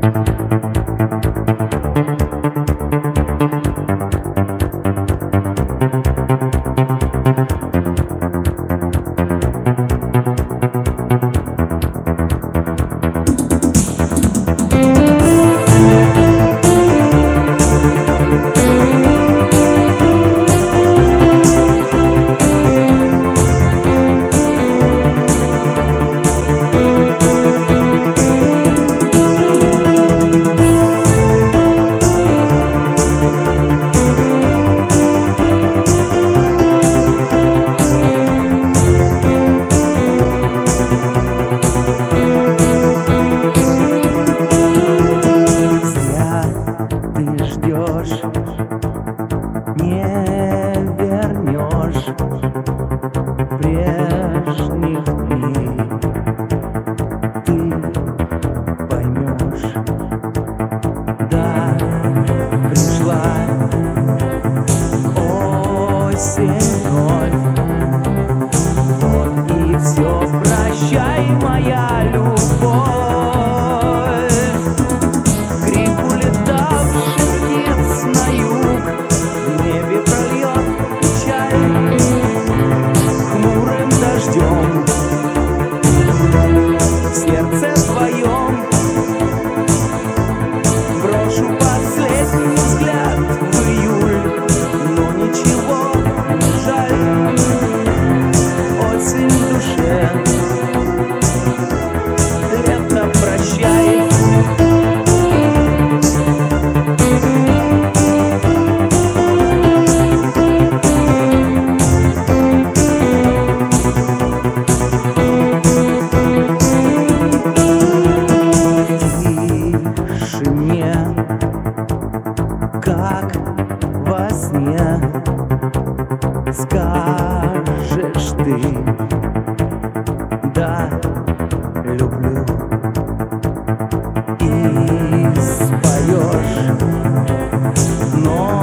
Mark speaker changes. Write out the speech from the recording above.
Speaker 1: Не вернешь прежних дней. Ты поймешь, да, пришла осень вновь. Вот и все, прощай, моя любовь. Крик улетавших птиц на юг в небе прольет печаль хмурым дождем. В сердце твоем брошу последний взгляд в июль, но ничего не жаль. Осень в душе, лето прощай. Как во сне скажешь ты: да, люблю. И споешь, но